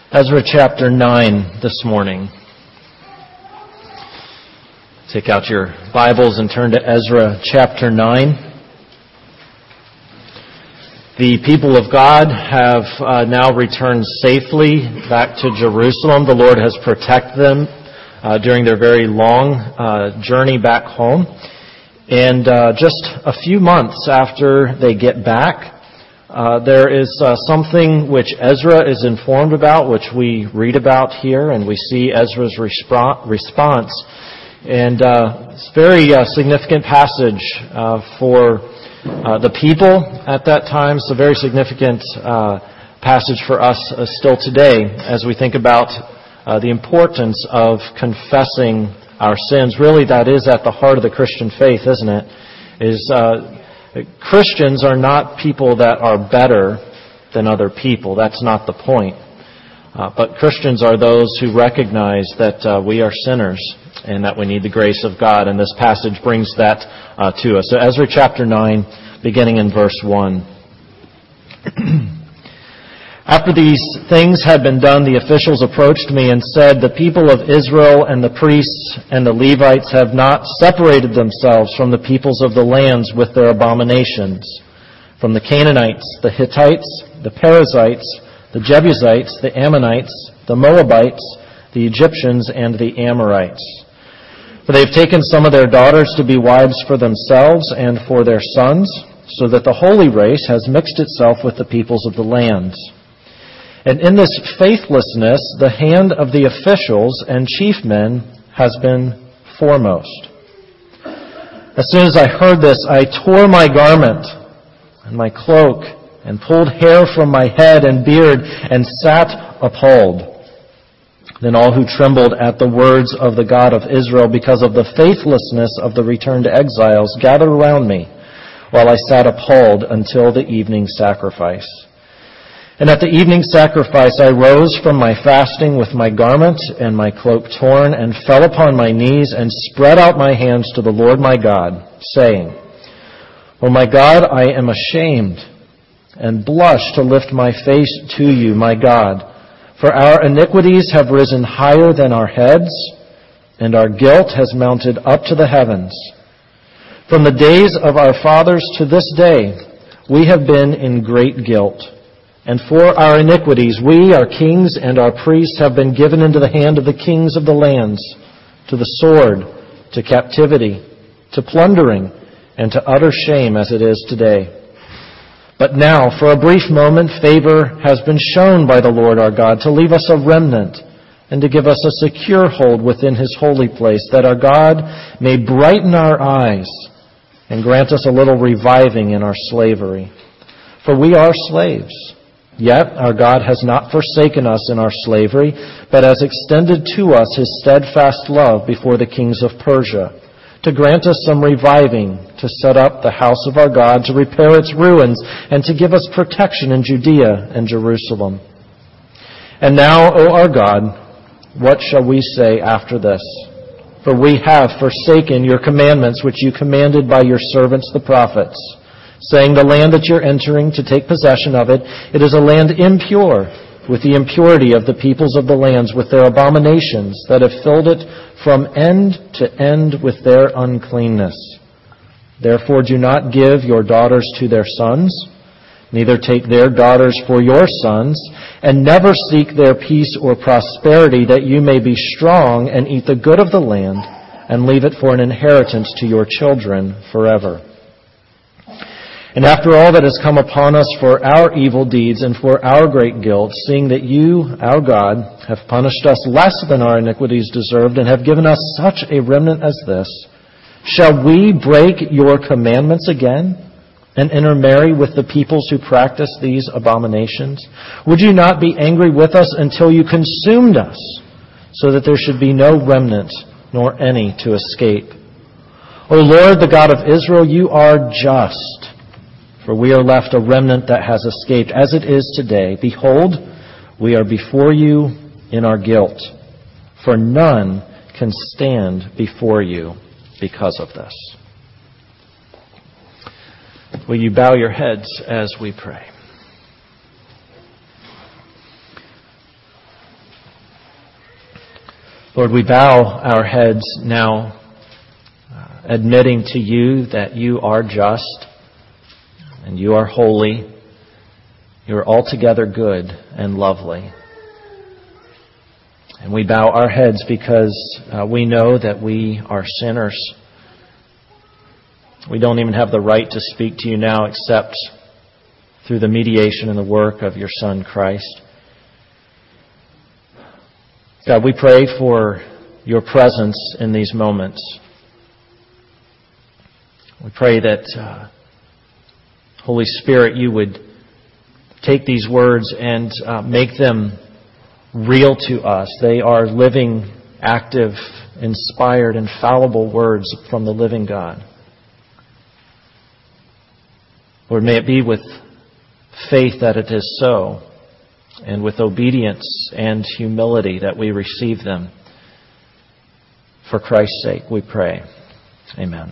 Ezra chapter 9 this morning. Take out your Bibles and turn to Ezra chapter 9. The people of God have now returned safely back to Jerusalem. The Lord has protected them during their very long journey back home. And just a few months after they get back, there is something which Ezra is informed about, which we read about here, and we see Ezra's response. And it's a very significant passage for the people at that time. It's a very significant passage for us still today as we think about the importance of confessing our sins. Really, that is at the heart of the Christian faith, isn't it? Christians are not people that are better than other people. That's not the point. But Christians are those who recognize that we are sinners and that we need the grace of God. And this passage brings that to us. So Ezra chapter 9, beginning in verse 1. After these things had been done, the officials approached me and said, "The people of Israel and the priests and the Levites have not separated themselves from the peoples of the lands with their abominations, from the Canaanites, the Hittites, the Perizzites, the Jebusites, the Ammonites, the Moabites, the Egyptians, and the Amorites. For they have taken some of their daughters to be wives for themselves and for their sons, so that the holy race has mixed itself with the peoples of the lands. And in this faithlessness, the hand of the officials and chief men has been foremost." As soon as I heard this, I tore my garment and my cloak and pulled hair from my head and beard and sat appalled. Then all who trembled at the words of the God of Israel because of the faithlessness of the returned exiles gathered around me, while I sat appalled until the evening sacrifice. And at the evening sacrifice I rose from my fasting with my garment and my cloak torn, and fell upon my knees and spread out my hands to the Lord my God, saying, "O my God, I am ashamed and blush to lift my face to you, my God, for our iniquities have risen higher than our heads, and our guilt has mounted up to the heavens. From the days of our fathers to this day, we have been in great guilt. And for our iniquities, we, our kings and our priests, have been given into the hand of the kings of the lands, to the sword, to captivity, to plundering, and to utter shame as it is today. But now, for a brief moment, favor has been shown by the Lord our God to leave us a remnant and to give us a secure hold within His holy place, that our God may brighten our eyes and grant us a little reviving in our slavery. For we are slaves. Yet our God has not forsaken us in our slavery, but has extended to us His steadfast love before the kings of Persia, to grant us some reviving, to set up the house of our God, to repair its ruins, and to give us protection in Judea and Jerusalem. And now, O our God, what shall we say after this? For we have forsaken your commandments which you commanded by your servants the prophets, saying, the land that you're entering to take possession of it, it is a land impure, with the impurity of the peoples of the lands, with their abominations that have filled it from end to end with their uncleanness. Therefore do not give your daughters to their sons, neither take their daughters for your sons, and never seek their peace or prosperity, that you may be strong and eat the good of the land, and leave it for an inheritance to your children forever. And after all that has come upon us for our evil deeds and for our great guilt, seeing that you, our God, have punished us less than our iniquities deserved, and have given us such a remnant as this, shall we break your commandments again and intermarry with the peoples who practice these abominations? Would you not be angry with us until you consumed us, so that there should be no remnant nor any to escape? O Lord, the God of Israel, you are just, for we are left a remnant that has escaped, as it is today. Behold, we are before you in our guilt, for none can stand before you because of this. Will you bow your heads as we pray? Lord, we bow our heads now, admitting to you that you are just and you are holy. You are altogether good and lovely. And we bow our heads because we know that we are sinners. We don't even have the right to speak to you now except through the mediation and the work of your Son, Christ. God, we pray for your presence in these moments. We pray that, Holy Spirit, you would take these words and make them real to us. They are living, active, inspired, infallible words from the living God. Lord, may it be with faith that it is so, and with obedience and humility that we receive them. For Christ's sake, we pray. Amen.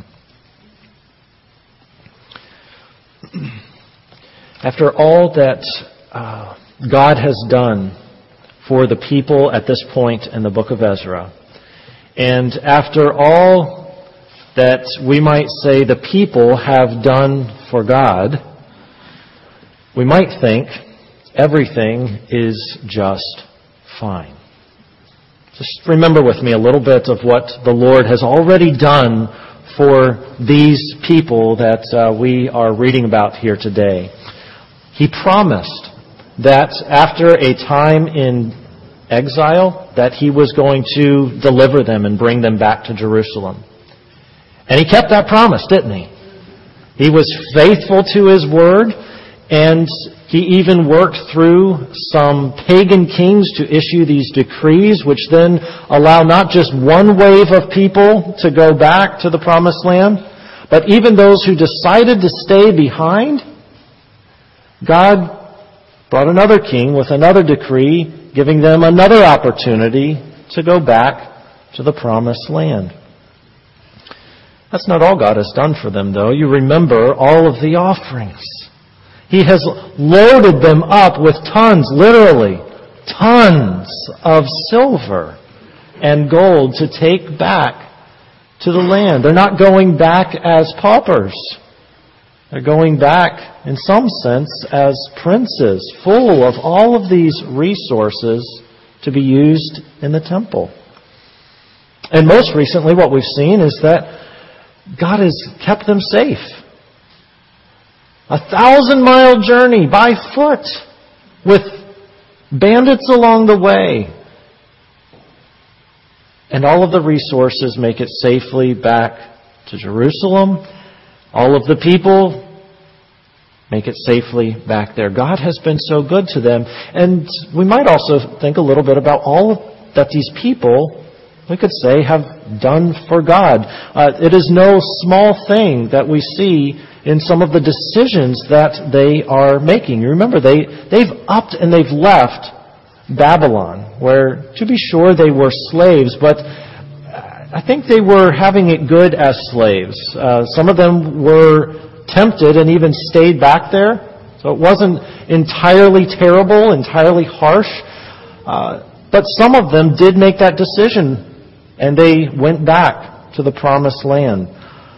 After all that God has done for the people at this point in the book of Ezra, and after all that we might say the people have done for God, we might think everything is just fine. Just remember with me a little bit of what the Lord has already done for these people that we are reading about here today. He promised that after a time in exile, that He was going to deliver them and bring them back to Jerusalem. And He kept that promise, didn't He? He was faithful to His word, and He even worked through some pagan kings to issue these decrees, which then allow not just one wave of people to go back to the promised land, but even those who decided to stay behind. God brought another king with another decree, giving them another opportunity to go back to the promised land. That's not all God has done for them, though. You remember all of the offerings. He has loaded them up with tons, literally, tons of silver and gold to take back to the land. They're not going back as paupers. They're going back, in some sense, as princes, full of all of these resources to be used in the temple. And most recently, what we've seen is that God has kept them safe. 1,000-mile journey by foot with bandits along the way. And all of the resources make it safely back to Jerusalem. All of the people make it safely back there. God has been so good to them. And we might also think a little bit about all that these people, we could say, have done for God. It is no small thing that we see in some of the decisions that they are making. You remember, they've upped and they've left Babylon, where, to be sure, they were slaves, but I think they were having it good as slaves. Some of them were tempted and even stayed back there, so it wasn't entirely terrible, entirely harsh, but some of them did make that decision, and they went back to the promised land.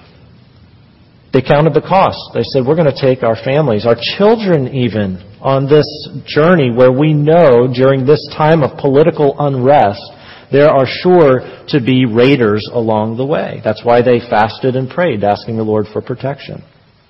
They counted the cost. They said, we're going to take our families, our children even, on this journey where we know during this time of political unrest, there are sure to be raiders along the way. That's why they fasted and prayed, asking the Lord for protection.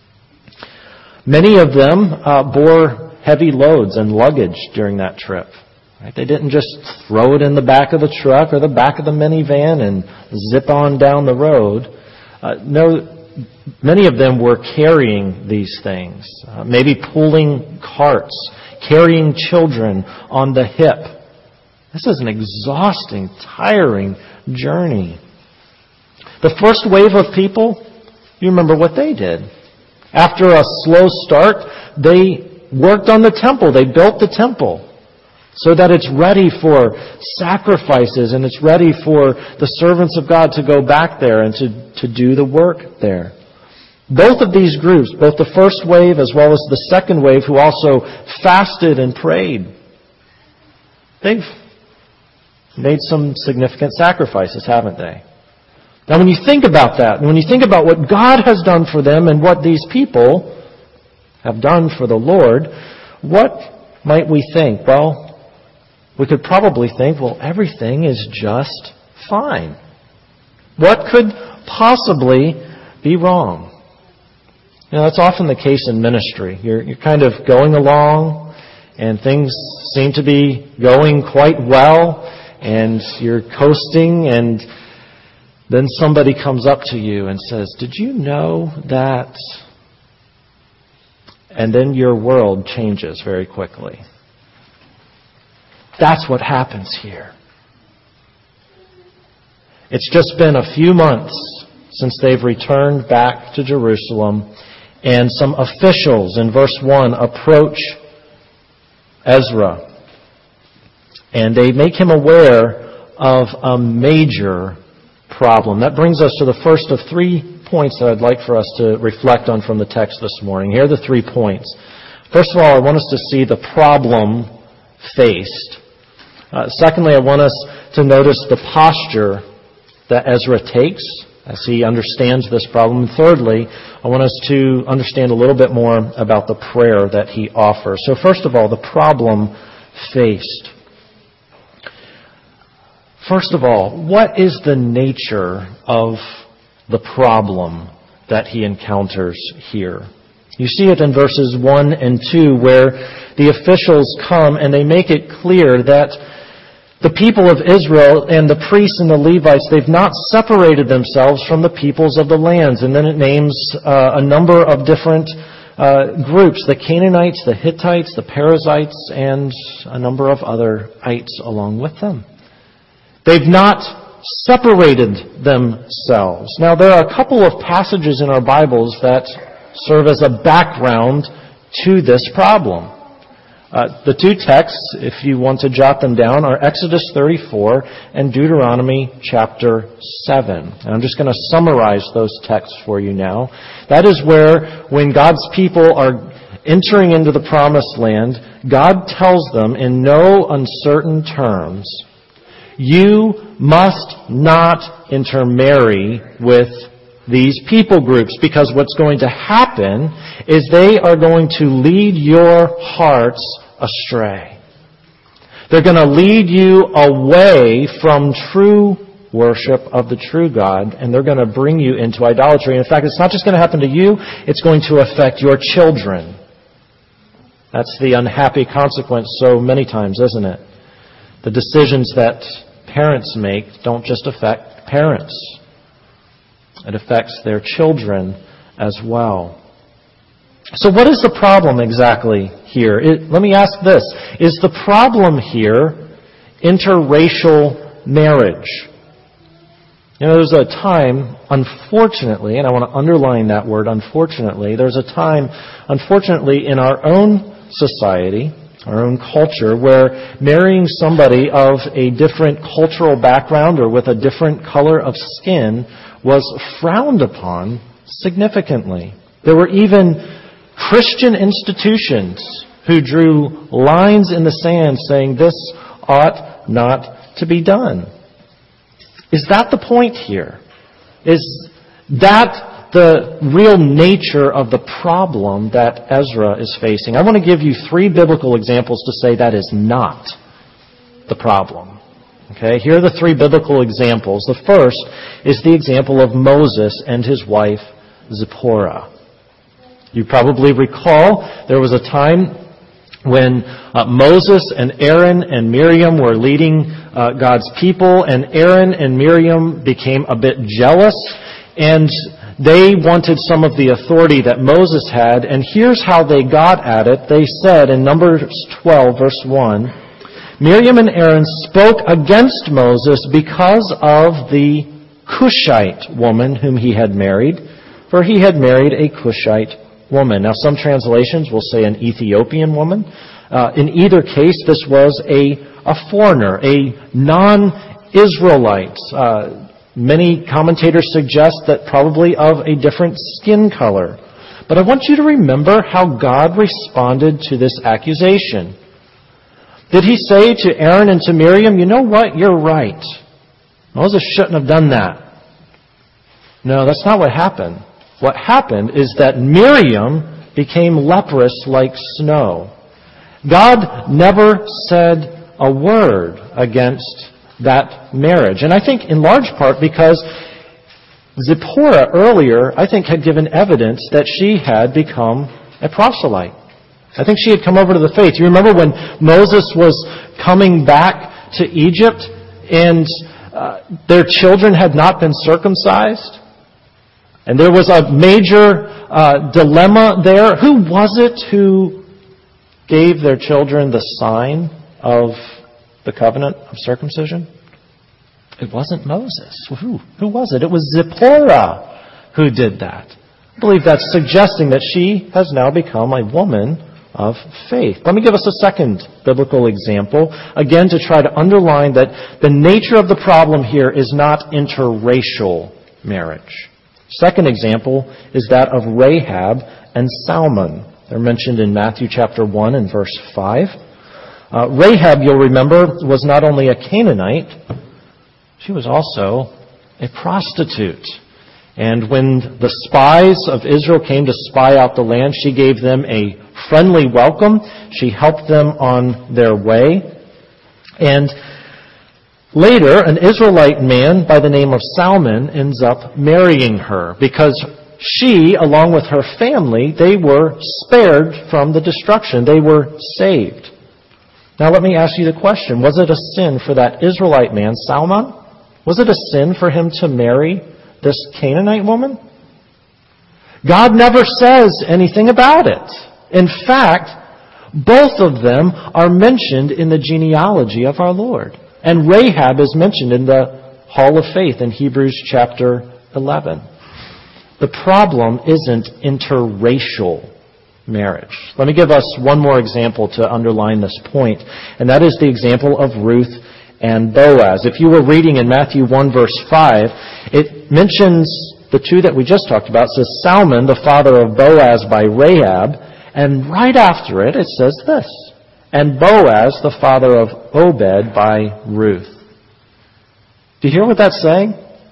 Many of them bore heavy loads and luggage during that trip. Right? They didn't just throw it in the back of the truck or the back of the minivan and zip on down the road. No. Many of them were carrying these things, maybe pulling carts, carrying children on the hip. This is an exhausting, tiring journey. The first wave of people, you remember what they did. After a slow start, they worked on the temple. They built the temple so that it's ready for sacrifices and it's ready for the servants of God to go back there and to do the work there. Both of these groups, both the first wave as well as the second wave, who also fasted and prayed, they've made some significant sacrifices, haven't they? Now, when you think about that, and when you think about what God has done for them and what these people have done for the Lord, what might we think? Well, we could probably think, well, everything is just fine. What could possibly be wrong? You know, that's often the case in ministry. You're kind of going along, and things seem to be going quite well, and you're coasting, and then somebody comes up to you and says, "Did you know that?" And then your world changes very quickly. That's what happens here. It's just been a few months since they've returned back to Jerusalem, and some officials in verse 1 approach Ezra, and they make him aware of a major problem. That brings us to the first of 3 points that I'd like for us to reflect on from the text this morning. Here are the 3 points. First of all, I want us to see the problem faced. Secondly, I want us to notice the posture that Ezra takes as he understands this problem. And thirdly, I want us to understand a little bit more about the prayer that he offers. So first of all, the problem faced. First of all, what is the nature of the problem that he encounters here? You see it in verses 1 and 2 where the officials come and they make it clear that the people of Israel and the priests and the Levites, they've not separated themselves from the peoples of the lands. And then it names a number of different groups, the Canaanites, the Hittites, the Perizzites, and a number of other ites along with them. They've not separated themselves. Now, there are a couple of passages in our Bibles that serve as a background to this problem. The 2 texts, if you want to jot them down, are Exodus 34 and Deuteronomy chapter 7. And I'm just going to summarize those texts for you now. That is where, when God's people are entering into the promised land, God tells them in no uncertain terms, you must not intermarry with these people groups, because what's going to happen is they are going to lead your hearts astray. They're going to lead you away from true worship of the true God, and they're going to bring you into idolatry. In fact, it's not just going to happen to you, it's going to affect your children. That's the unhappy consequence so many times, isn't it? The decisions that parents make don't just affect parents. It affects their children as well. So what is the problem exactly here? Let me ask this. Is the problem here interracial marriage? You know, there's a time, unfortunately, and I want to underline that word, unfortunately, there's a time, unfortunately, in our own society, our own culture, where marrying somebody of a different cultural background or with a different color of skin was frowned upon significantly. There were even Christian institutions who drew lines in the sand saying this ought not to be done. Is that the point here? Is that the real nature of the problem that Ezra is facing? I want to give you 3 biblical examples to say that is not the problem. Okay, here are the 3 biblical examples. The first is the example of Moses and his wife Zipporah. You probably recall there was a time when Moses and Aaron and Miriam were leading God's people, and Aaron and Miriam became a bit jealous, and they wanted some of the authority that Moses had, and here's how they got at it. They said in Numbers 12, verse 1, Miriam and Aaron spoke against Moses because of the Cushite woman whom he had married, for he had married a Cushite woman. Now, some translations will say an Ethiopian woman. In either case, this was a foreigner, a non-Israelite. Many commentators suggest that probably of a different skin color. But I want you to remember how God responded to this accusation. Did he say to Aaron and to Miriam, you know what, you're right. Moses shouldn't have done that. No, that's not what happened. What happened is that Miriam became leprous like snow. God never said a word against that marriage. And I think in large part because Zipporah earlier, I think, had given evidence that she had become a proselyte. I think she had come over to the faith. You remember when Moses was coming back to Egypt and their children had not been circumcised? And there was a major dilemma there. Who was it who gave their children the sign of the covenant of circumcision? It wasn't Moses. Who was it? It was Zipporah who did that. I believe that's suggesting that she has now become a woman of faith. Let me give us a second biblical example, again to try to underline that the nature of the problem here is not interracial marriage. Second example is that of Rahab and Salmon. They're mentioned in Matthew chapter 1 and verse 5. Rahab, you'll remember, was not only a Canaanite, she was also a prostitute. And when the spies of Israel came to spy out the land, she gave them a friendly welcome. She helped them on their way. And later, an Israelite man by the name of Salmon ends up marrying her because she, along with her family, they were spared from the destruction. They were saved. Now let me ask you the question, was it a sin for that Israelite man, Salmon? Was it a sin for him to marry this Canaanite woman? God never says anything about it. In fact, both of them are mentioned in the genealogy of our Lord. And Rahab is mentioned in the Hall of Faith in Hebrews chapter 11. The problem isn't interracial marriage. Let me give us one more example to underline this point, and that is the example of Ruth and Boaz. If you were reading in Matthew 1 verse 5, it mentions the two that we just talked about. It says Salmon, the father of Boaz by Rahab, and right after it, it says this, and Boaz, the father of Obed by Ruth. Do you hear what that's saying?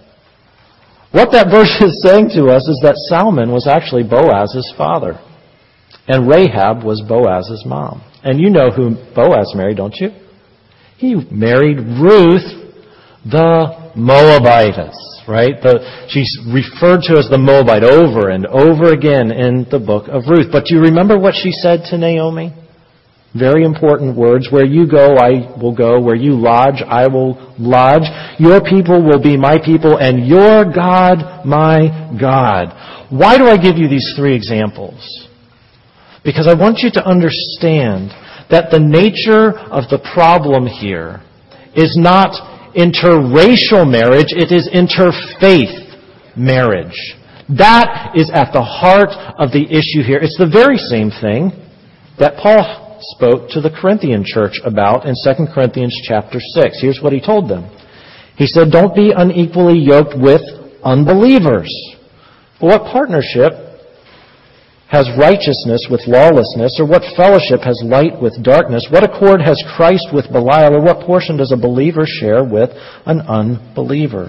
What that verse is saying to us is that Salmon was actually Boaz's father, and Rahab was Boaz's mom. And you know who Boaz married, don't you? He married Ruth, the Moabitess, right? She's referred to as the Moabite over and over again in the book of Ruth. But do you remember what she said to Naomi? Very important words. Where you go, I will go. Where you lodge, I will lodge. Your people will be my people, and your God, my God. Why do I give you these three examples? Because I want you to understand that the nature of the problem here is not interracial marriage, it is interfaith marriage. That is at the heart of the issue here. It's the very same thing that Paul spoke to the Corinthian church about in 2 Corinthians chapter 6. Here's what he told them. He said, don't be unequally yoked with unbelievers. For what partnership has righteousness with lawlessness, or what fellowship has light with darkness? What accord has Christ with Belial, or what portion does a believer share with an unbeliever?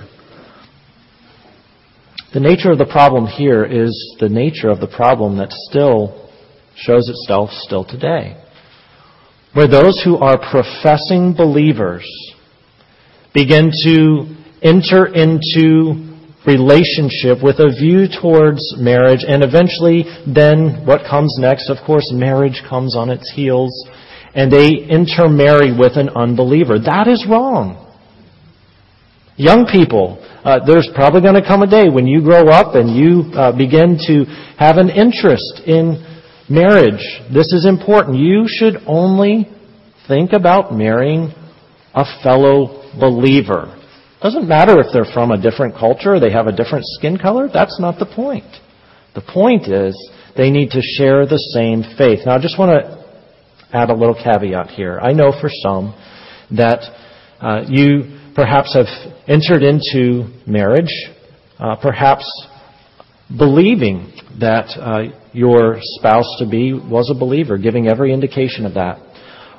The nature of the problem here is the nature of the problem that still shows itself still today, where those who are professing believers begin to enter into relationship with a view towards marriage, and eventually then what comes next, of course, marriage comes on its heels, and they intermarry with an unbeliever. That is wrong. Young people, there's probably going to come a day when you grow up and you begin to have an interest in marriage. This is important. You should only think about marrying a fellow believer. Doesn't matter if they're from a different culture or they have a different skin color. That's not the point. The point is they need to share the same faith. Now, I just want to add a little caveat here. I know for some that you perhaps have entered into marriage, perhaps believing that your spouse-to-be was a believer, giving every indication of that.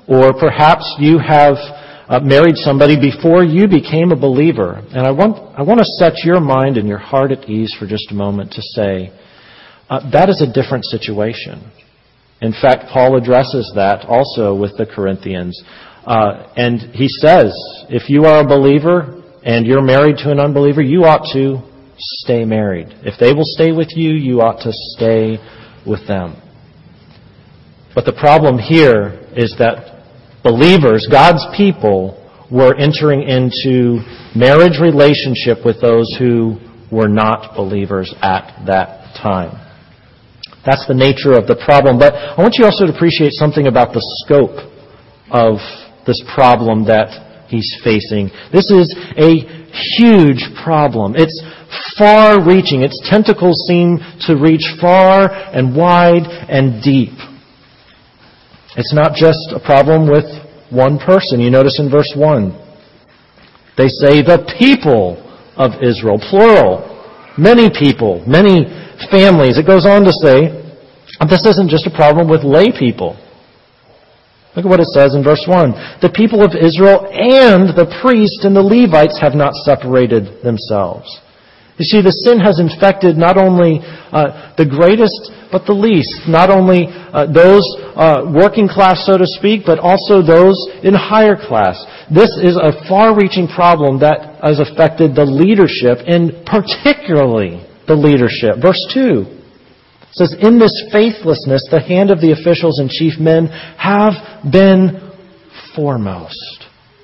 Or perhaps you have married somebody before you became a believer. And I want to set your mind and your heart at ease for just a moment to say, that is a different situation. In fact, Paul addresses that also with the Corinthians. And he says, if you are a believer and you're married to an unbeliever, you ought to stay married. If they will stay with you, you ought to stay with them. But the problem here is that believers, God's people, were entering into marriage relationship with those who were not believers at that time. That's the nature of the problem. But I want you also to appreciate something about the scope of this problem that he's facing. This is a huge problem. It's far-reaching. Its tentacles seem to reach far and wide and deep. It's not just a problem with one person. You notice in verse 1, they say the people of Israel, plural, many people, many families. It goes on to say, this isn't just a problem with lay people. Look at what it says in verse 1. The people of Israel and the priests and the Levites have not separated themselves. You see, the sin has infected not only the greatest, but the least. Not only those working class, so to speak, but also those in higher class. This is a far-reaching problem that has affected the leadership, and particularly the leadership. Verse 2 says, in this faithlessness, the hand of the officials and chief men have been foremost.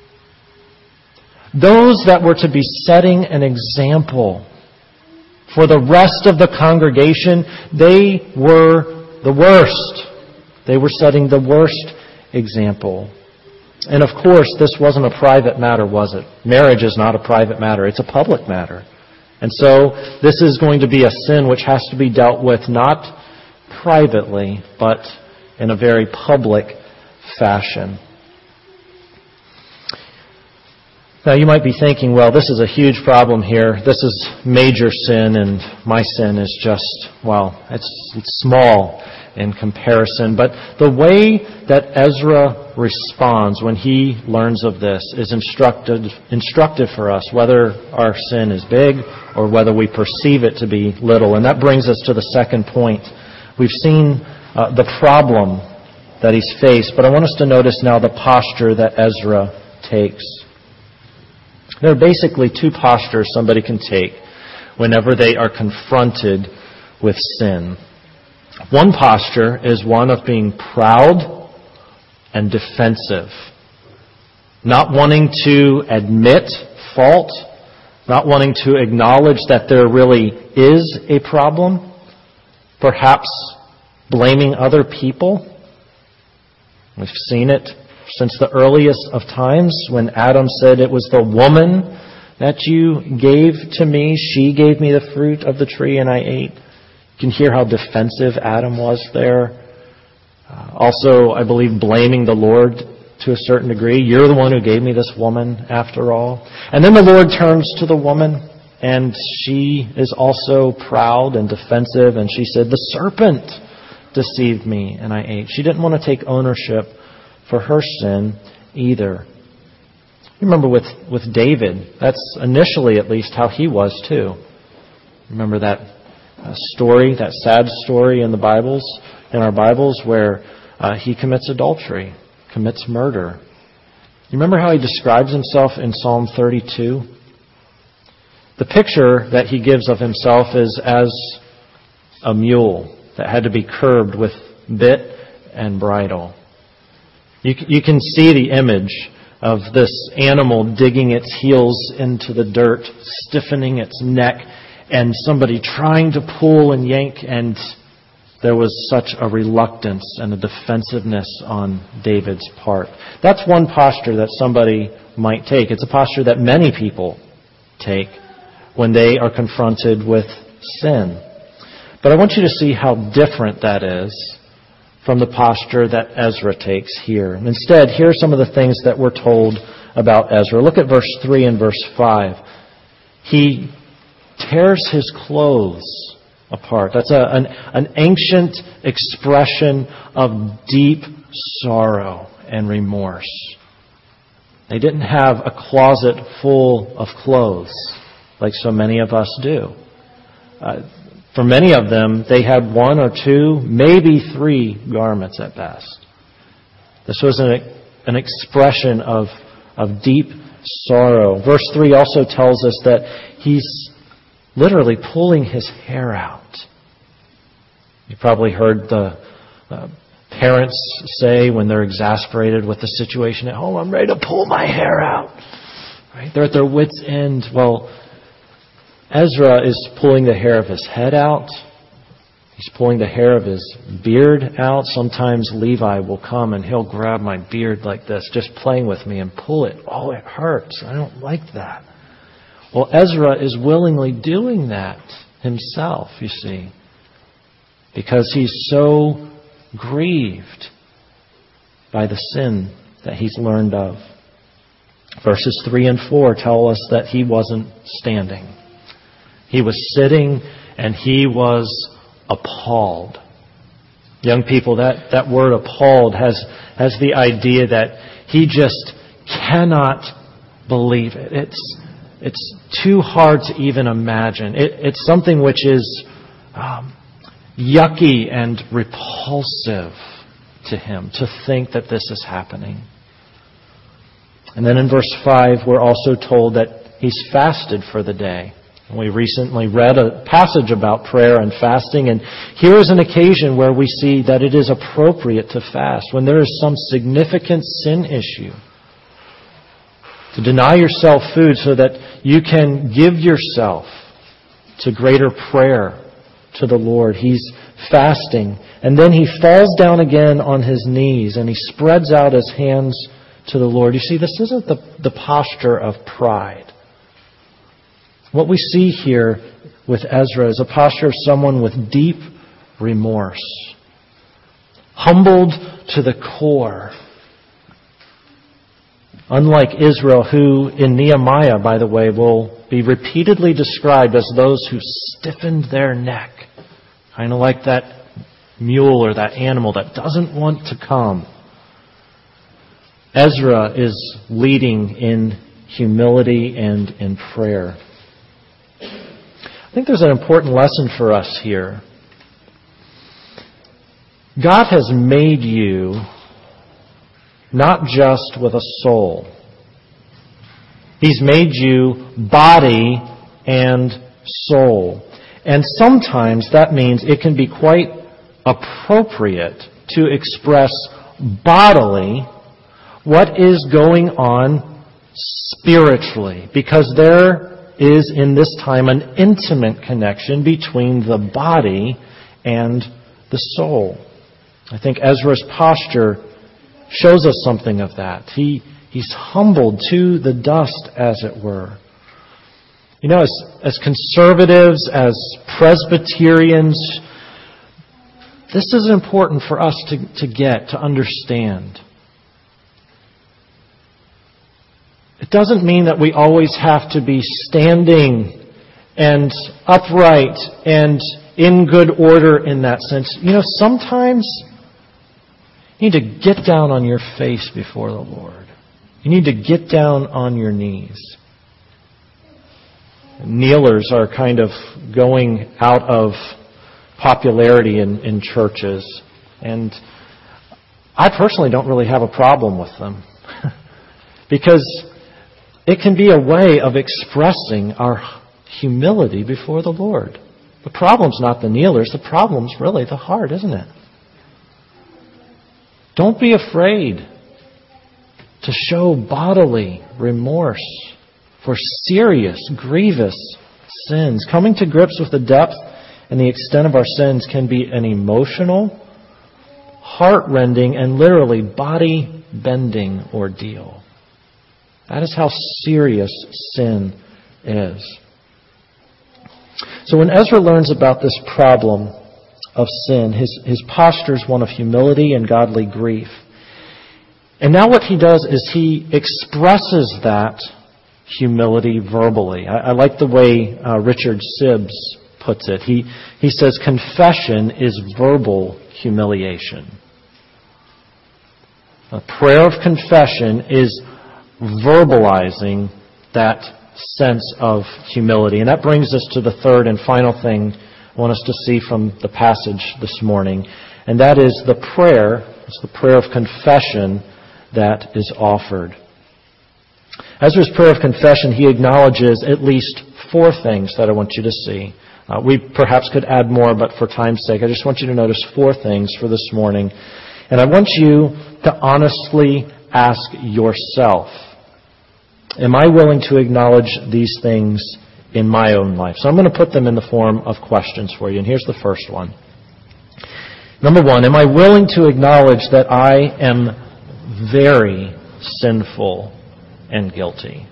Those that were to be setting an example for the rest of the congregation, they were the worst. They were setting the worst example. And of course, this wasn't a private matter, was it? Marriage is not a private matter. It's a public matter. And so this is going to be a sin which has to be dealt with not privately, but in a very public fashion. Now you might be thinking, well, this is a huge problem here. This is major sin, and my sin is just, well, it's small in comparison. But the way that Ezra responds when he learns of this is instructive for us, whether our sin is big or whether we perceive it to be little. And that brings us to the second point. We've seen the problem that he's faced, but I want us to notice now the posture that Ezra takes. There are basically two postures somebody can take whenever they are confronted with sin. One posture is one of being proud and defensive, not wanting to admit fault, not wanting to acknowledge that there really is a problem, perhaps blaming other people. We've seen it since the earliest of times when Adam said, it was the woman that you gave to me. She gave me the fruit of the tree and I ate. You can hear how defensive Adam was there. Also, I believe, blaming the Lord to a certain degree. You're the one who gave me this woman, after all. And then the Lord turns to the woman, and she is also proud and defensive, and she said, the serpent deceived me and I ate. She didn't want to take ownership for her sin either. You remember with David, that's initially at least how he was too. Remember that story, that sad story in our Bibles, where he commits adultery, commits murder. You remember how he describes himself in Psalm 32? The picture that he gives of himself is as a mule that had to be curbed with bit and bridle. You can see the image of this animal digging its heels into the dirt, stiffening its neck, and somebody trying to pull and yank, and there was such a reluctance and a defensiveness on David's part. That's one posture that somebody might take. It's a posture that many people take when they are confronted with sin. But I want you to see how different that is from the posture that Ezra takes here. And instead, here are some of the things that we're told about Ezra. Look at verse 3 and verse 5. He tears his clothes apart. That's an ancient expression of deep sorrow and remorse. They didn't have a closet full of clothes like so many of us do. For many of them, they had 1 or 2, maybe 3 garments at best. This was an expression of deep sorrow. Verse 3 also tells us that he's literally pulling his hair out. You probably heard the parents say when they're exasperated with the situation at home, I'm ready to pull my hair out. Right? They're at their wits' end. Well, Ezra is pulling the hair of his head out. He's pulling the hair of his beard out. Sometimes Levi will come and he'll grab my beard like this, just playing with me, and pull it. Oh, it hurts. I don't like that. Well, Ezra is willingly doing that himself, you see, because he's so grieved by the sin that he's learned of. Verses 3 and 4 tell us that he wasn't standing. He was sitting and he was appalled. Young people, that word appalled has the idea that he just cannot believe it. It's too hard to even imagine. It's something which is yucky and repulsive to him to think that this is happening. And then in verse 5, we're also told that he's fasted for the day. And we recently read a passage about prayer and fasting, and here is an occasion where we see that it is appropriate to fast when there is some significant sin issue. To deny yourself food so that you can give yourself to greater prayer to the Lord. He's fasting. And then he falls down again on his knees and he spreads out his hands to the Lord. You see, this isn't the posture of pride. What we see here with Ezra is a posture of someone with deep remorse. Humbled to the core. Unlike Israel, who in Nehemiah, by the way, will be repeatedly described as those who stiffened their neck. Kind of like that mule or that animal that doesn't want to come. Ezra is leading in humility and in prayer. I think there's an important lesson for us here. God has made you not just with a soul. He's made you body and soul. And sometimes that means it can be quite appropriate to express bodily what is going on spiritually, because there is in this time an intimate connection between the body and the soul. I think Ezra's posture shows us something of that. He's humbled to the dust, as it were. You know, as conservatives, as Presbyterians, this is important for us to understand. It doesn't mean that we always have to be standing and upright and in good order in that sense. You know, sometimes you need to get down on your face before the Lord. You need to get down on your knees. Kneelers are kind of going out of popularity in churches. And I personally don't really have a problem with them. Because it can be a way of expressing our humility before the Lord. The problem's not the kneelers. The problem's really the heart, isn't it? Don't be afraid to show bodily remorse for serious, grievous sins. Coming to grips with the depth and the extent of our sins can be an emotional, heart-rending, and literally body-bending ordeal. That is how serious sin is. So when Ezra learns about this problem of sin, his posture is one of humility and godly grief. And now what he does is he expresses that humility verbally. I like the way Richard Sibbes puts it. He says confession is verbal humiliation. A prayer of confession is verbalizing that sense of humility. And that brings us to the third and final thing I want us to see from the passage this morning. And that is the prayer. It's the prayer of confession that is offered. Ezra's prayer of confession, he acknowledges at least four things that I want you to see. We perhaps could add more, but for time's sake, I just want you to notice four things for this morning. And I want you to honestly ask yourself, am I willing to acknowledge these things in my own life? So I'm going to put them in the form of questions for you. And here's the first one. Number one, am I willing to acknowledge that I am very sinful and guilty?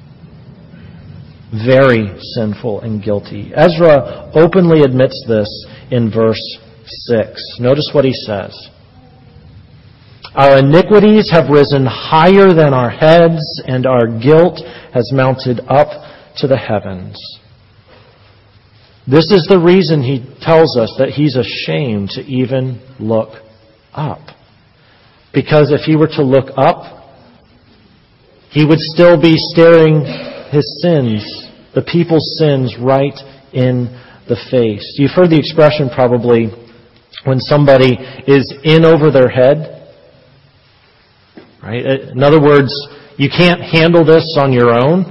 Very sinful and guilty. Ezra openly admits this in verse 6. Notice what he says. Our iniquities have risen higher than our heads, and our guilt has mounted up to the heavens. This is the reason he tells us that he's ashamed to even look up. Because if he were to look up, he would still be staring his sins, the people's sins, right in the face. You've heard the expression probably when somebody is in over their head. Right? In other words, you can't handle this on your own.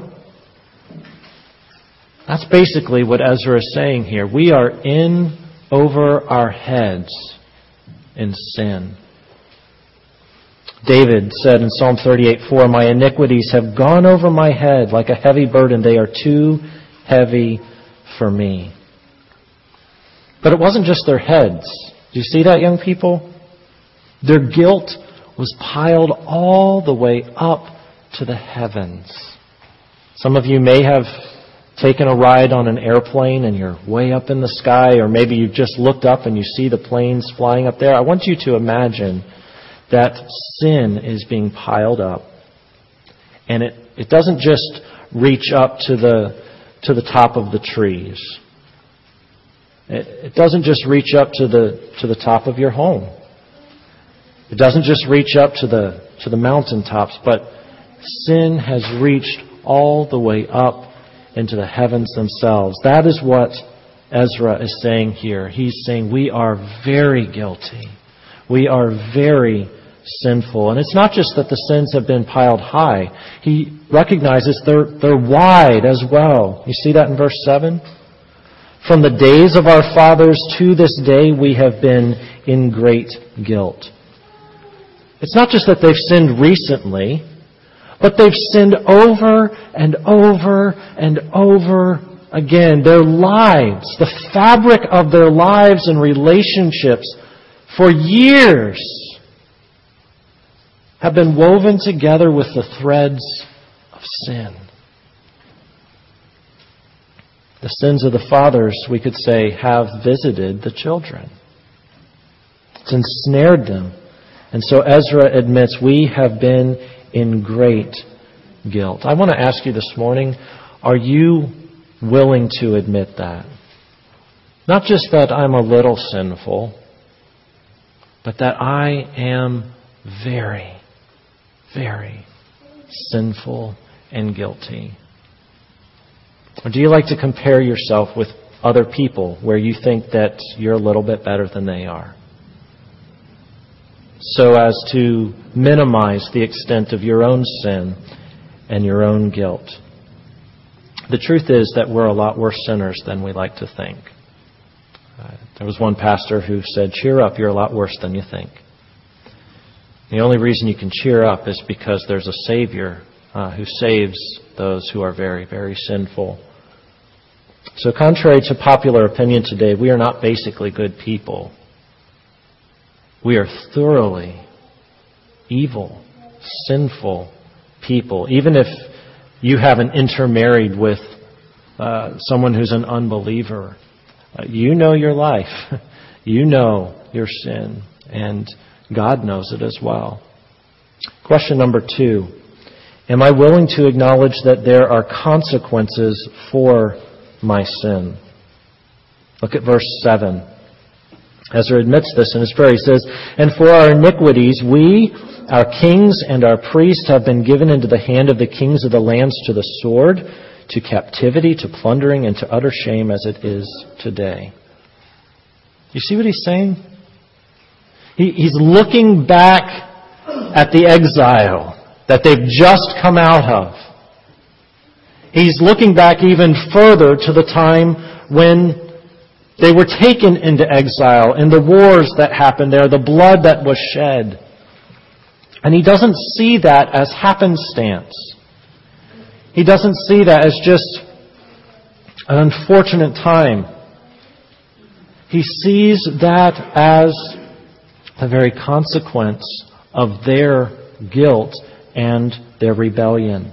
That's basically what Ezra is saying here. We are in over our heads in sin. David said in Psalm 38:4, my iniquities have gone over my head like a heavy burden. They are too heavy for me. But it wasn't just their heads. Do you see that, young people? Their guilt was piled all the way up to the heavens. Some of you may have taken a ride on an airplane and you're way up in the sky, or maybe you've just looked up and you see the planes flying up there. I want you to imagine that sin is being piled up, and it doesn't just reach up to the top of the trees. It doesn't just reach up to the top of your home. It doesn't just reach up to the mountaintops, but sin has reached all the way up into the heavens themselves. That is what Ezra is saying here. He's saying we are very guilty. We are very sinful. And it's not just that the sins have been piled high. He recognizes they're wide as well. You see that in verse 7? From the days of our fathers to this day we have been in great guilt. It's not just that they've sinned recently, but they've sinned over and over and over again. Their lives, the fabric of their lives and relationships for years have been woven together with the threads of sin. The sins of the fathers, we could say, have visited the children. It's ensnared them. And so Ezra admits we have been in great guilt. I want to ask you this morning, are you willing to admit that? Not just that I'm a little sinful, but that I am very, very sinful and guilty. Or do you like to compare yourself with other people where you think that you're a little bit better than they are, so as to minimize the extent of your own sin and your own guilt? The truth is that we're a lot worse sinners than we like to think. There was one pastor who said, cheer up, you're a lot worse than you think. The only reason you can cheer up is because there's a Savior who saves those who are very, very sinful. So contrary to popular opinion today, we are not basically good people. We are thoroughly evil, sinful people. Even if you haven't intermarried with someone who's an unbeliever, you know your life. You know your sin. And God knows it as well. Question number 2. Am I willing to acknowledge that there are consequences for my sin? Look at verse 7. Ezra admits this in his prayer. He says, "And for our iniquities, we, our kings and our priests, have been given into the hand of the kings of the lands to the sword, to captivity, to plundering, and to utter shame as it is today." You see what he's saying? He's looking back at the exile that they've just come out of. He's looking back even further to the time when they were taken into exile and the wars that happened there, the blood that was shed. And he doesn't see that as happenstance. He doesn't see that as just an unfortunate time. He sees that as the very consequence of their guilt and their rebellion.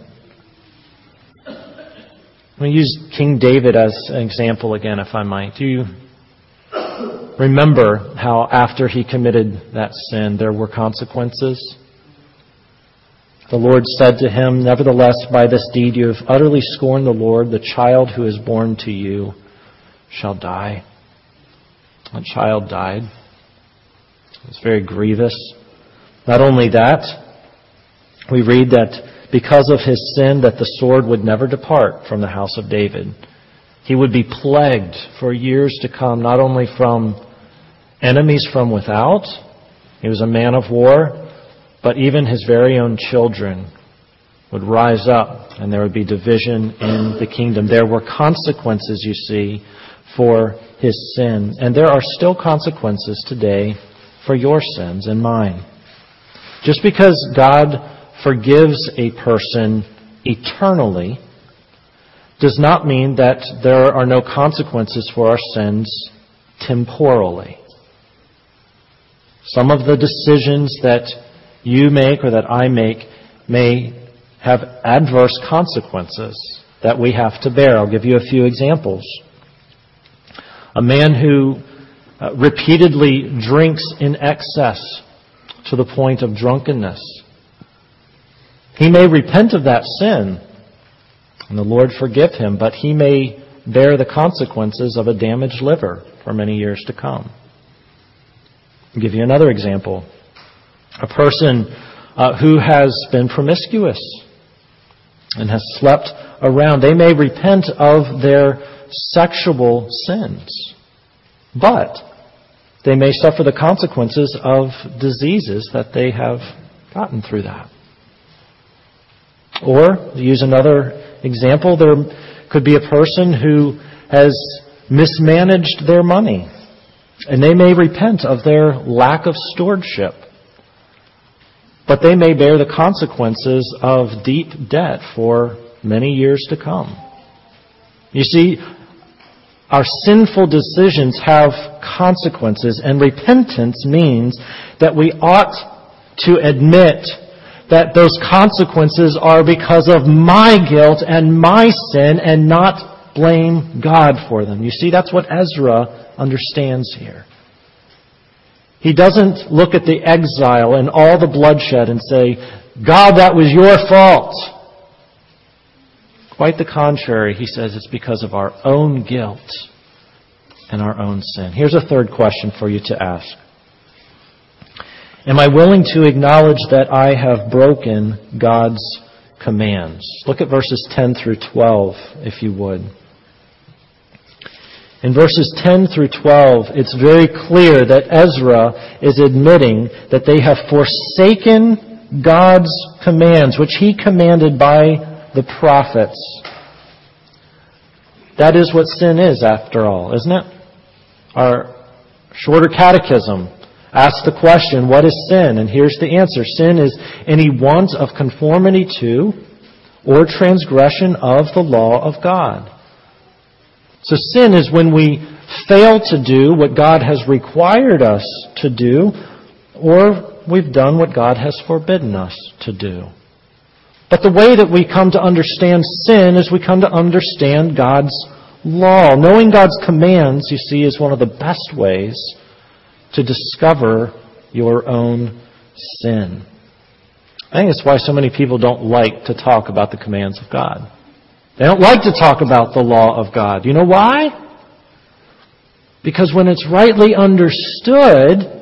I'm going to use King David as an example again, if I might. Do you remember how after he committed that sin, there were consequences? The Lord said to him, "Nevertheless, by this deed you have utterly scorned the Lord. The child who is born to you shall die." The child died. It was very grievous. Not only that, we read that because of his sin, that the sword would never depart from the house of David. He would be plagued for years to come, not only from enemies from without, he was a man of war, but even his very own children would rise up and there would be division in the kingdom. There were consequences, you see, for his sin. And there are still consequences today for your sins and mine. Just because God forgives a person eternally does not mean that there are no consequences for our sins temporally. Some of the decisions that you make or that I make may have adverse consequences that we have to bear. I'll give you a few examples. A man who repeatedly drinks in excess to the point of drunkenness. He may repent of that sin, and the Lord forgive him, but he may bear the consequences of a damaged liver for many years to come. I'll give you another example. A person who has been promiscuous and has slept around, they may repent of their sexual sins, but they may suffer the consequences of diseases that they have gotten through that. Or, to use another example, there could be a person who has mismanaged their money, and they may repent of their lack of stewardship, but they may bear the consequences of deep debt for many years to come. You see, our sinful decisions have consequences, and repentance means that we ought to admit that those consequences are because of my guilt and my sin and not blame God for them. You see, that's what Ezra understands here. He doesn't look at the exile and all the bloodshed and say, "God, that was your fault." Quite the contrary, he says it's because of our own guilt and our own sin. Here's a third question for you to ask. Am I willing to acknowledge that I have broken God's commands? Look at verses 10 through 12, if you would. In verses 10 through 12, it's very clear that Ezra is admitting that they have forsaken God's commands, which he commanded by the prophets. That is what sin is, after all, isn't it? Our shorter catechism asks the question, what is sin? And here's the answer. Sin is any want of conformity to or transgression of the law of God. So sin is when we fail to do what God has required us to do, or we've done what God has forbidden us to do. But the way that we come to understand sin is we come to understand God's law. Knowing God's commands, you see, is one of the best ways to discover your own sin. I think it's why so many people don't like to talk about the commands of God. They don't like to talk about the law of God. You know why? Because when it's rightly understood,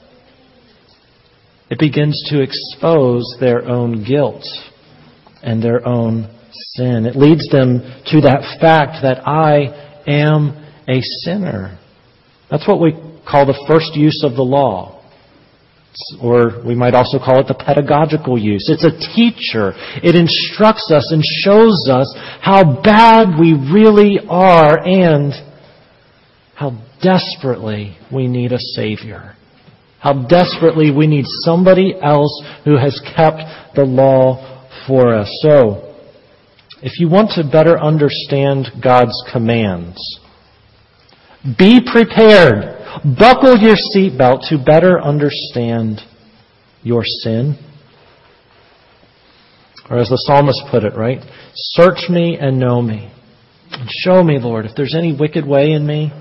it begins to expose their own guilt and their own sin. It leads them to that fact that I am a sinner. That's what we call the first use of the law. Or we might also call it the pedagogical use. It's a teacher. It instructs us and shows us how bad we really are and how desperately we need a Savior. How desperately we need somebody else who has kept the law for us. So, if you want to better understand God's commands, be prepared. Buckle your seatbelt to better understand your sin. Or as the psalmist put it, right? Search me and know me. And show me, Lord, if there's any wicked way in me.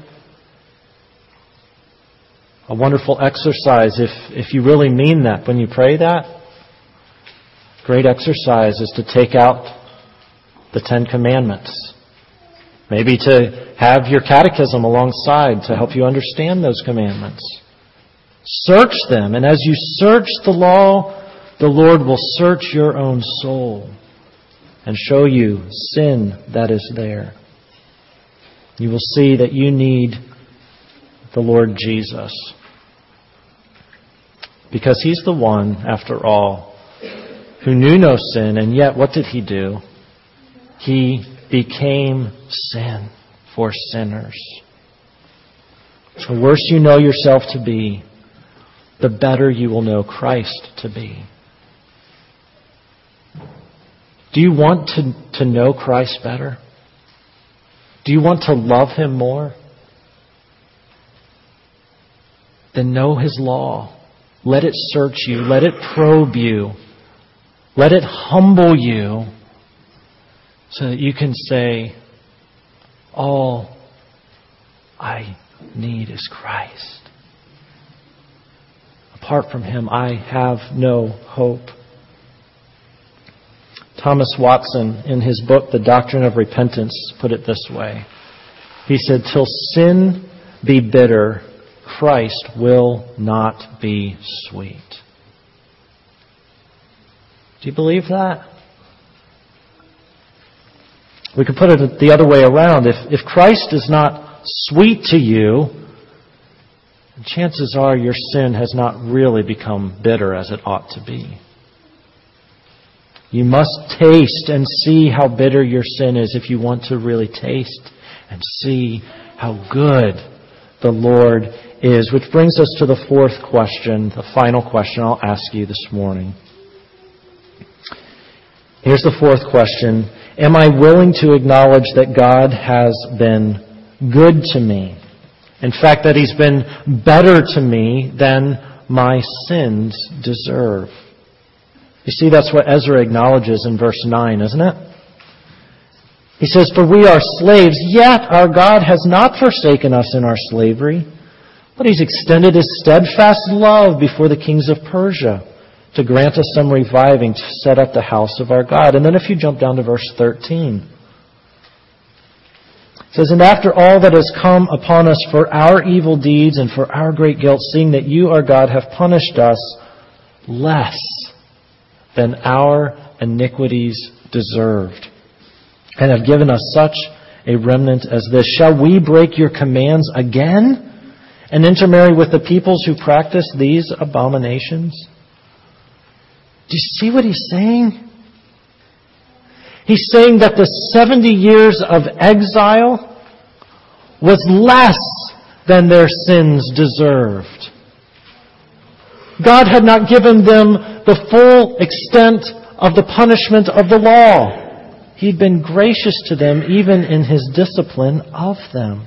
A wonderful exercise, if you really mean that when you pray that. Great exercise is to take out the 10 Commandments. Maybe to have your catechism alongside to help you understand those commandments. Search them, and as you search the law, the Lord will search your own soul and show you sin that is there. You will see that you need the Lord Jesus. Because He's the one, after all, who knew no sin, and yet what did He do? He became sin for sinners. The worse you know yourself to be, the better you will know Christ to be. Do you want to know Christ better? Do you want to love Him more? Then know His law. Let it search you. Let it probe you. Let it humble you so that you can say, all I need is Christ. Apart from Him, I have no hope. Thomas Watson, in his book, The Doctrine of Repentance, put it this way. He said, till sin be bitter, Christ will not be sweet. Do you believe that? We could put it the other way around. If Christ is not sweet to you, chances are your sin has not really become bitter as it ought to be. You must taste and see how bitter your sin is if you want to really taste and see how good the Lord is. Which brings us to the fourth question, the final question I'll ask you this morning. Here's the fourth question. Am I willing to acknowledge that God has been good to me? In fact, that He's been better to me than my sins deserve. You see, that's what Ezra acknowledges in verse 9, isn't it? He says, for we are slaves, yet our God has not forsaken us in our slavery, but He's extended His steadfast love before the kings of Persia to grant us some reviving to set up the house of our God. And then if you jump down to verse 13, it says, and after all that has come upon us for our evil deeds and for our great guilt, seeing that you, our God, have punished us less than our iniquities deserved, and have given us such a remnant as this, shall we break your commands again and intermarry with the peoples who practice these abominations? Do you see what he's saying? He's saying that the 70 years of exile was less than their sins deserved. God had not given them the full extent of the punishment of the law. He'd been gracious to them even in His discipline of them.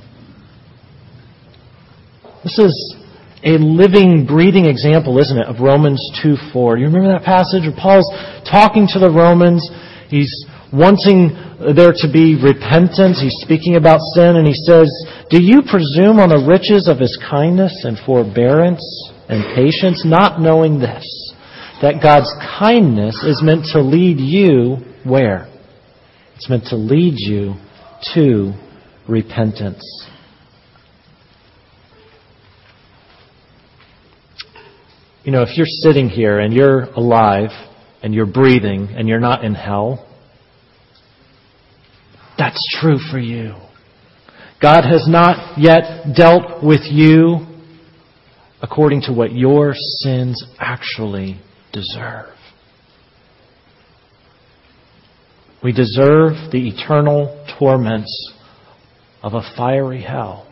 This is a living, breathing example, isn't it, of Romans 2:4. You remember that passage where Paul's talking to the Romans? He's wanting there to be repentance. He's speaking about sin, and he says, do you presume on the riches of His kindness and forbearance and patience, not knowing this, that God's kindness is meant to lead you where? It's meant to lead you to repentance. If you're sitting here and you're alive and you're breathing and you're not in hell, that's true for you. God has not yet dealt with you according to what your sins actually deserve. We deserve the eternal torments of a fiery hell.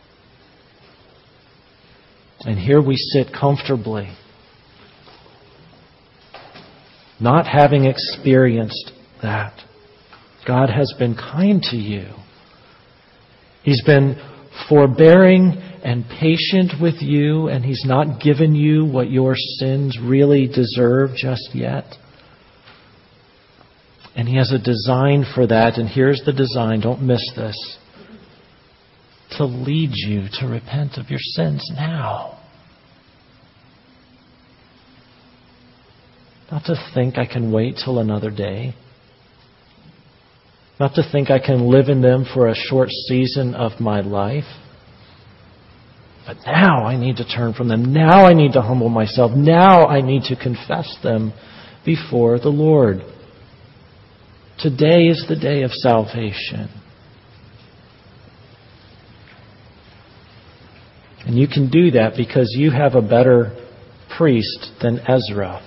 And here we sit comfortably, not having experienced that. God has been kind to you. He's been forbearing and patient with you, and He's not given you what your sins really deserve just yet. And He has a design for that, and here's the design, don't miss this, to lead you to repent of your sins now. Not to think I can wait till another day. Not to think I can live in them for a short season of my life. But now I need to turn from them. Now I need to humble myself. Now I need to confess them before the Lord. Today is the day of salvation. And you can do that because you have a better priest than Ezra.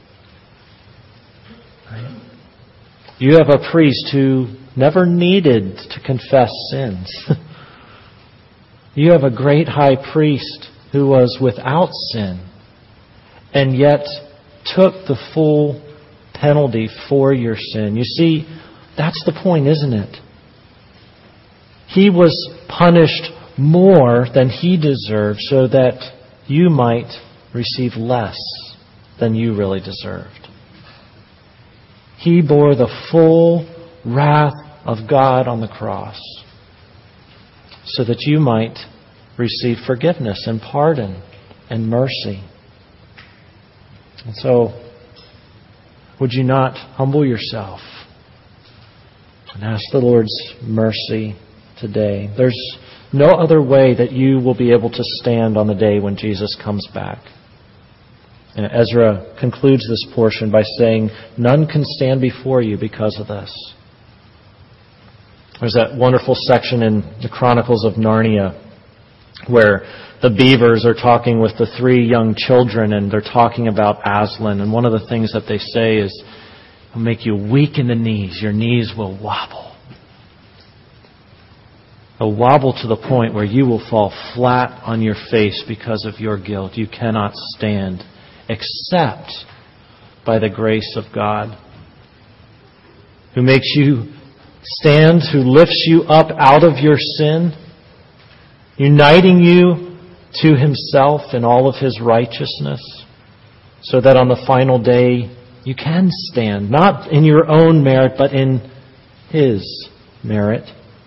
Right? You have a priest who never needed to confess sins. You have a great high priest who was without sin and yet took the full penalty for your sin. You see, that's the point, isn't it? He was punished more than He deserved so that you might receive less than you really deserved. He bore the full wrath of God on the cross so that you might receive forgiveness and pardon and mercy. And so, would you not humble yourself and ask the Lord's mercy today? There's no other way that you will be able to stand on the day when Jesus comes back. And Ezra concludes this portion by saying, none can stand before you because of this. There's that wonderful section in the Chronicles of Narnia where the beavers are talking with the three young children and they're talking about Aslan. And one of the things that they say is, it'll make you weak in the knees. Your knees will wobble. They'll wobble to the point where you will fall flat on your face because of your guilt. You cannot stand except by the grace of God, who makes you stand, who lifts you up out of your sin, uniting you to Himself in all of His righteousness, so that on the final day you can stand, not in your own merit, but in His merit.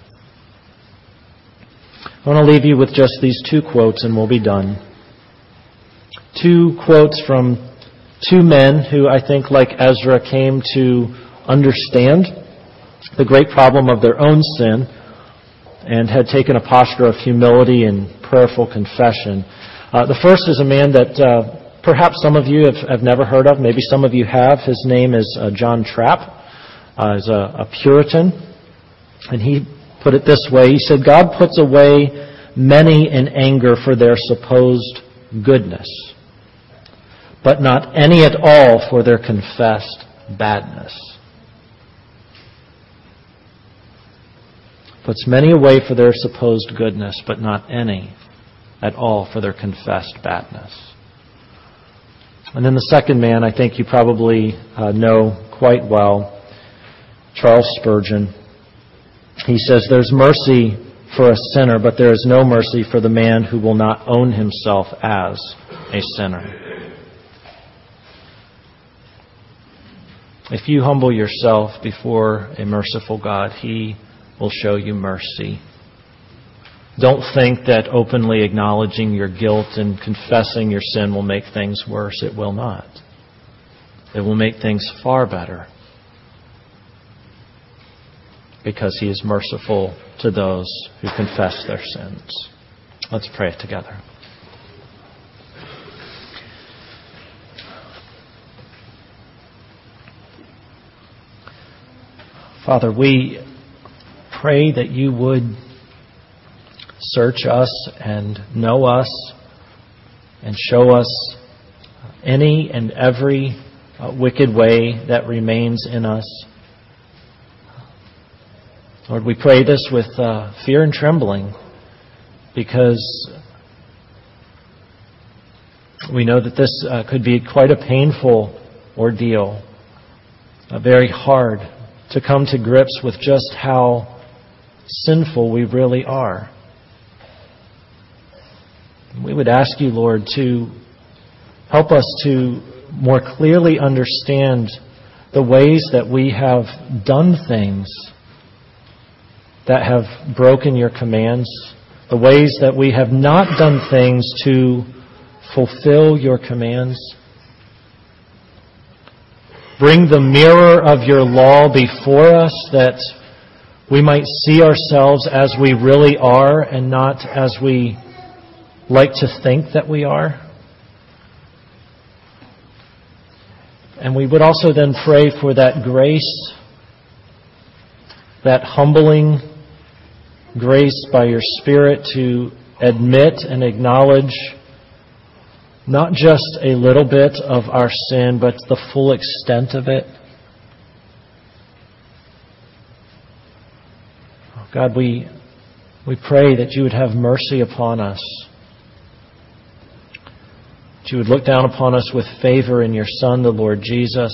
I want to leave you with just these two quotes and we'll be done. Two quotes from two men who I think, like Ezra, came to understand the great problem of their own sin and had taken a posture of humility and prayerful confession. The first is a man that perhaps some of you have never heard of. Maybe some of you have. His name is John Trapp. He's a Puritan. And he put it this way. He said, God puts away many in anger for their supposed goodness, but not any at all for their confessed badness. Puts many away for their supposed goodness, but not any at all for their confessed badness. And then the second man, I think you probably know quite well, Charles Spurgeon. He says, there's mercy for a sinner, but there is no mercy for the man who will not own himself as a sinner. If you humble yourself before a merciful God, He will show you mercy. Don't think that openly acknowledging your guilt and confessing your sin will make things worse. It will not. It will make things far better, because He is merciful to those who confess their sins. Let's pray together. Father, we pray that you would search us and know us and show us any and every wicked way that remains in us. Lord, we pray this with fear and trembling, because we know that this could be quite a painful ordeal, very hard to come to grips with just how sinful we really are. We would ask you, Lord, to help us to more clearly understand the ways that we have done things that have broken your commands, the ways that we have not done things to fulfill your commands. Bring the mirror of your law before us that we might see ourselves as we really are and not as we like to think that we are. And we would also then pray for that grace, that humbling grace by your Spirit to admit and acknowledge not just a little bit of our sin, but the full extent of it. God, we pray that you would have mercy upon us, that you would look down upon us with favor in your Son, the Lord Jesus.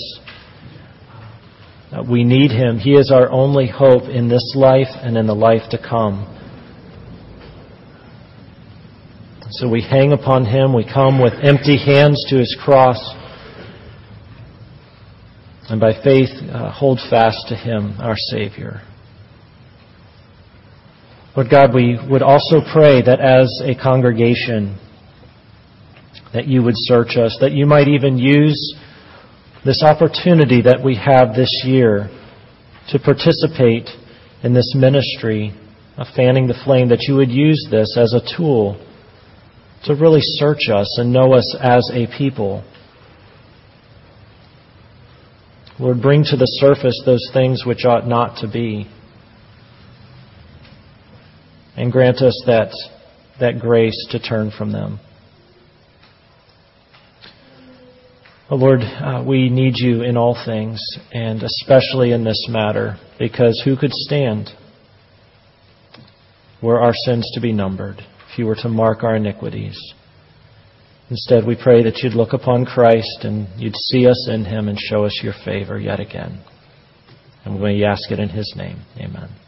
We need him. He is our only hope in this life and in the life to come. So we hang upon him. We come with empty hands to his cross. And by faith, hold fast to him, our Savior. Lord God, we would also pray that as a congregation, that you would search us, that you might even use this opportunity that we have this year to participate in this ministry of fanning the flame, that you would use this as a tool to really search us and know us as a people. Lord, bring to the surface those things which ought not to be. And grant us that grace to turn from them. Oh Lord, we need you in all things, and especially in this matter, because who could stand were our sins to be numbered if you were to mark our iniquities? Instead, we pray that you'd look upon Christ and you'd see us in him and show us your favor yet again. And we ask it in his name. Amen.